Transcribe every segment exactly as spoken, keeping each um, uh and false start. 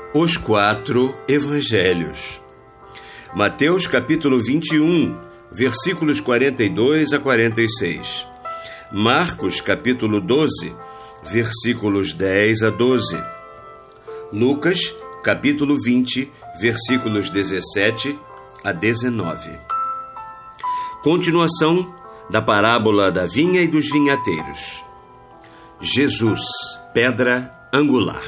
Os quatro Evangelhos. Mateus capítulo vinte e um, versículos quarenta e dois a quarenta e seis. Marcos capítulo doze, versículos dez a doze. Lucas capítulo vinte, versículos dezessete a dezenove. Continuação da parábola da vinha e dos vinhateiros. Jesus, pedra angular.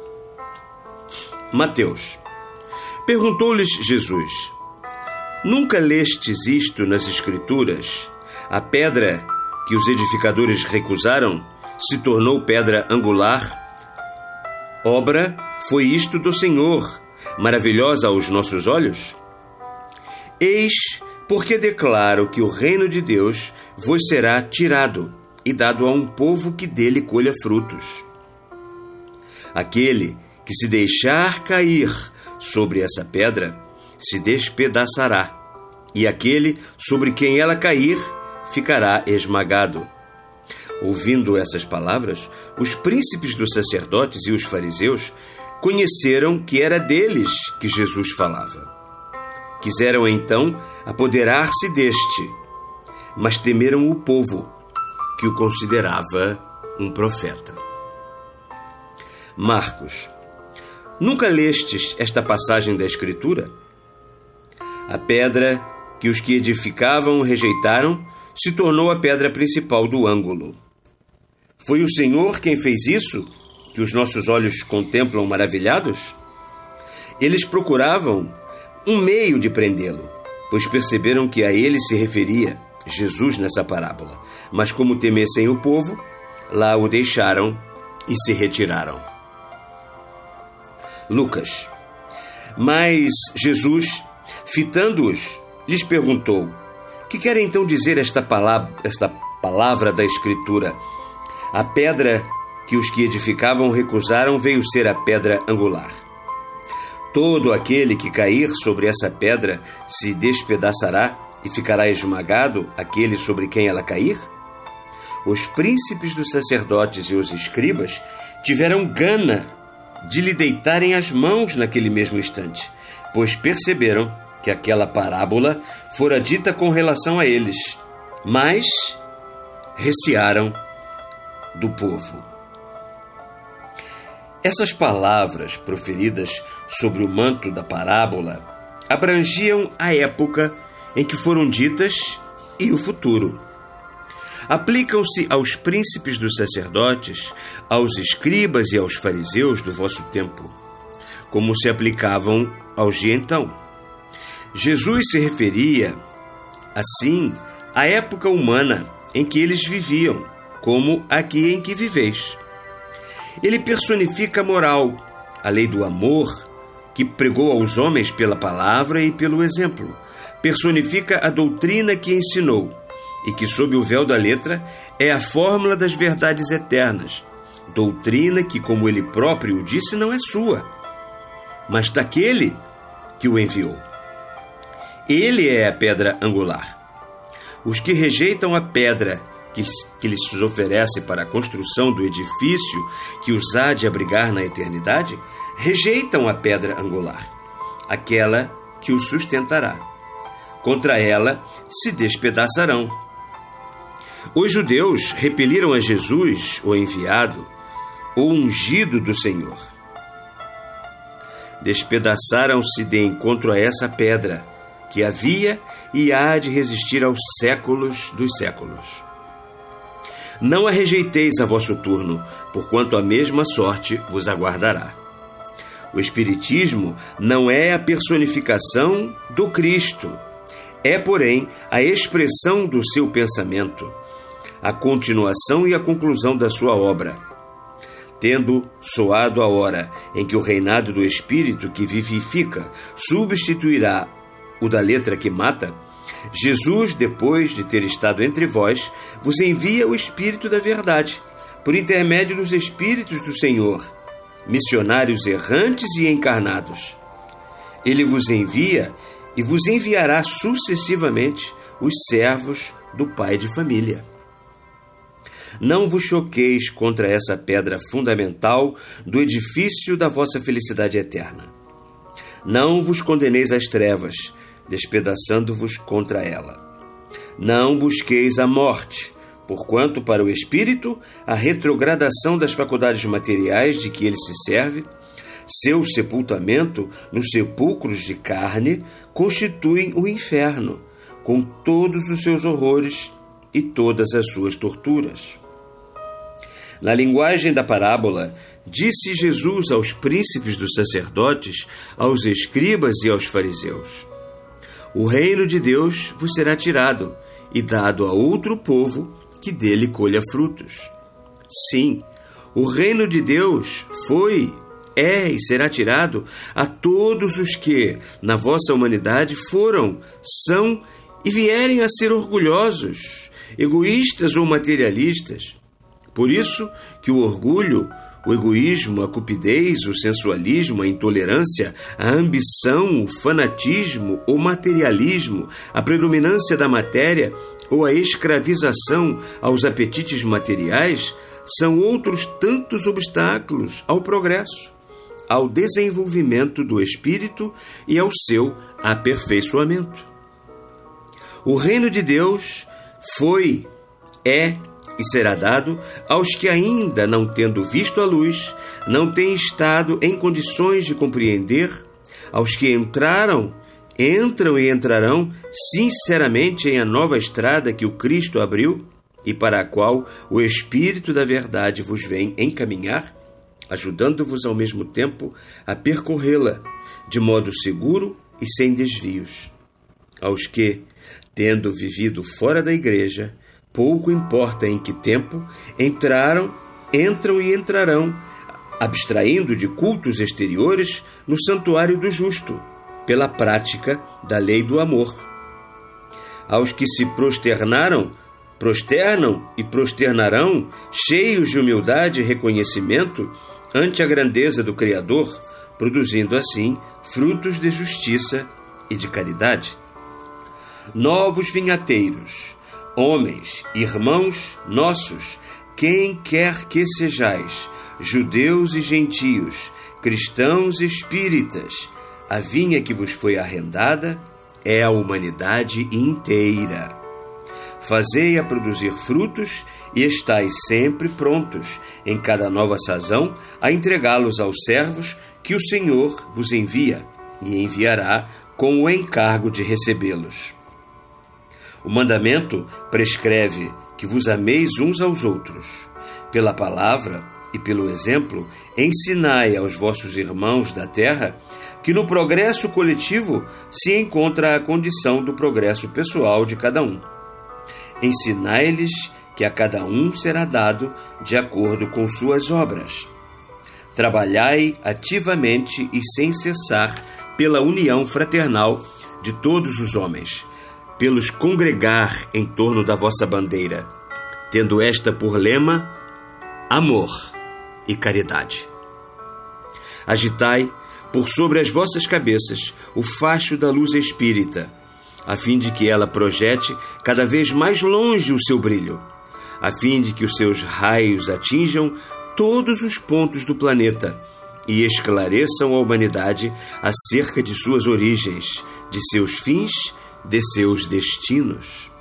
Mateus. Perguntou-lhes Jesus: Nunca lestes isto nas Escrituras? A pedra que os edificadores recusaram se tornou pedra angular? Obra foi isto do Senhor, maravilhosa aos nossos olhos? Eis porque declaro que o reino de Deus vos será tirado e dado a um povo que dele colha frutos. Aquele que se deixar cair sobre essa pedra se despedaçará, e aquele sobre quem ela cair ficará esmagado. Ouvindo essas palavras, os príncipes dos sacerdotes e os fariseus conheceram que era deles que Jesus falava. Quiseram então apoderar-se deste, mas temeram o povo, que o considerava um profeta. Marcos. Nunca lestes esta passagem da Escritura? A pedra que os que edificavam rejeitaram se tornou a pedra principal do ângulo. Foi o Senhor quem fez isso, que os nossos olhos contemplam maravilhados? Eles procuravam um meio de prendê-lo, pois perceberam que a ele se referia Jesus nessa parábola. Mas como temessem o povo, lá o deixaram e se retiraram. Lucas. Mas Jesus, fitando-os, lhes perguntou: Que quer então dizer esta palavra, esta palavra da Escritura? A pedra que os que edificavam recusaram veio ser a pedra angular. Todo aquele que cair sobre essa pedra se despedaçará e ficará esmagado aquele sobre quem ela cair? Os príncipes dos sacerdotes e os escribas tiveram gana de lhe deitarem as mãos naquele mesmo instante, pois perceberam que aquela parábola fora dita com relação a eles, mas recearam do povo. Essas palavras proferidas sobre o manto da parábola abrangiam a época em que foram ditas e o futuro. Aplicam-se aos príncipes dos sacerdotes, aos escribas e aos fariseus do vosso tempo, como se aplicavam aos de então. Jesus se referia, assim, à época humana em que eles viviam, como aqui em que viveis. Ele personifica a moral, a lei do amor, que pregou aos homens pela palavra e pelo exemplo. Personifica a doutrina que ensinou, e que, sob o véu da letra, é a fórmula das verdades eternas, doutrina que, como ele próprio disse, não é sua, mas daquele que o enviou. Ele é a pedra angular. Os que rejeitam a pedra que, que lhes oferece para a construção do edifício que os há de abrigar na eternidade, rejeitam a pedra angular, aquela que os sustentará. Contra ela se despedaçarão. Os judeus repeliram a Jesus, o enviado, o ungido do Senhor. Despedaçaram-se de encontro a essa pedra, que havia e há de resistir aos séculos dos séculos. Não a rejeiteis a vosso turno, porquanto a mesma sorte vos aguardará. O Espiritismo não é a personificação do Cristo, é, porém, a expressão do seu pensamento, a continuação e a conclusão da sua obra. Tendo soado a hora em que o reinado do Espírito que vivifica substituirá o da letra que mata, Jesus, depois de ter estado entre vós, vos envia o Espírito da verdade, por intermédio dos Espíritos do Senhor, missionários errantes e encarnados. Ele vos envia e vos enviará sucessivamente os servos do Pai de família. não vos choqueis contra essa pedra fundamental do edifício da vossa felicidade eterna. Não vos condeneis às trevas, despedaçando-vos contra ela. Não busqueis a morte, porquanto para o espírito a retrogradação das faculdades materiais de que ele se serve, seu sepultamento nos sepulcros de carne, constituem o inferno, com todos os seus horrores e todas as suas torturas. Na linguagem da parábola, disse Jesus aos príncipes dos sacerdotes, aos escribas e aos fariseus: o reino de Deus vos será tirado e dado a outro povo que dele colha frutos. Sim, o reino de Deus foi, é e será tirado a todos os que, na vossa humanidade, foram, são e vierem a ser orgulhosos, egoístas ou materialistas. Por isso que o orgulho, o egoísmo, a cupidez, o sensualismo, a intolerância, a ambição, o fanatismo, o materialismo, a predominância da matéria ou a escravização aos apetites materiais são outros tantos obstáculos ao progresso, ao desenvolvimento do espírito e ao seu aperfeiçoamento. O reino de Deus foi, é e será dado aos que ainda, não tendo visto a luz, não têm estado em condições de compreender, aos que entraram, entram e entrarão sinceramente em a nova estrada que o Cristo abriu e para a qual o Espírito da Verdade vos vem encaminhar, ajudando-vos ao mesmo tempo a percorrê-la de modo seguro e sem desvios. Aos que, tendo vivido fora da igreja, pouco importa em que tempo, entraram, entram e entrarão, abstraindo de cultos exteriores no santuário do justo, pela prática da lei do amor. Aos que se prosternaram, prosternam e prosternarão, cheios de humildade e reconhecimento ante a grandeza do Criador, produzindo assim frutos de justiça e de caridade. Novos vinhateiros, homens, irmãos nossos, quem quer que sejais, judeus e gentios, cristãos e espíritas, a vinha que vos foi arrendada é a humanidade inteira. Fazei-a produzir frutos e estais sempre prontos, em cada nova sazão, a entregá-los aos servos que o Senhor vos envia, e enviará com o encargo de recebê-los. O mandamento prescreve que vos ameis uns aos outros. Pela palavra e pelo exemplo, ensinai aos vossos irmãos da terra que no progresso coletivo se encontra a condição do progresso pessoal de cada um. Ensinai-lhes que a cada um será dado de acordo com suas obras. Trabalhai ativamente e sem cessar pela união fraternal de todos os homens, pelos congregar em torno da vossa bandeira, tendo esta por lema amor e caridade. Agitai por sobre as vossas cabeças o facho da luz espírita, a fim de que ela projete cada vez mais longe o seu brilho, a fim de que os seus raios atinjam todos os pontos do planeta e esclareçam a humanidade acerca de suas origens, de seus fins, de seus destinos.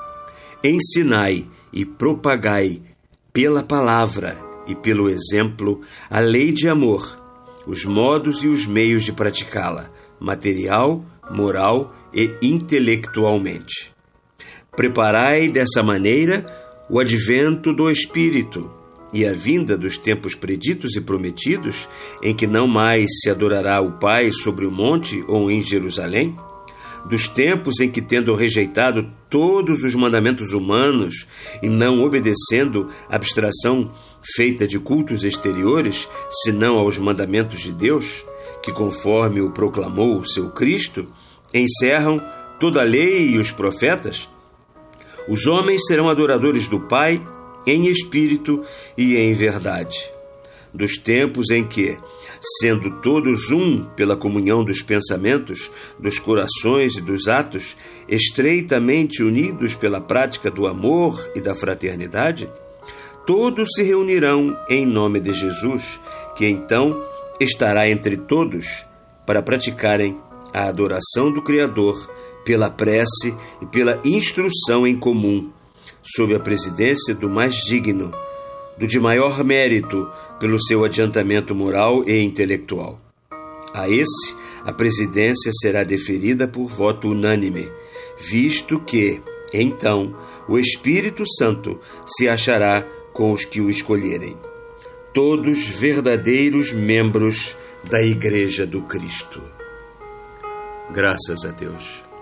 Ensinai e propagai pela palavra e pelo exemplo a lei de amor, os modos e os meios de praticá-la, material, moral e intelectualmente. Preparai dessa maneira o advento do Espírito e a vinda dos tempos preditos e prometidos, em que não mais se adorará o Pai sobre o monte ou em Jerusalém, dos tempos em que, tendo rejeitado todos os mandamentos humanos e não obedecendo a abstração feita de cultos exteriores, senão aos mandamentos de Deus, que conforme o proclamou o seu Cristo, encerram toda a lei e os profetas, os homens serão adoradores do Pai em espírito e em verdade. Dos tempos em que, sendo todos um pela comunhão dos pensamentos, dos corações e dos atos, estreitamente unidos pela prática do amor e da fraternidade, todos se reunirão em nome de Jesus, que então estará entre todos para praticarem a adoração do Criador pela prece e pela instrução em comum, sob a presidência do mais digno, do de maior mérito pelo seu adiantamento moral e intelectual. A esse, a presidência será deferida por voto unânime, visto que, então, o Espírito Santo se achará com os que o escolherem, todos verdadeiros membros da Igreja do Cristo. Graças a Deus.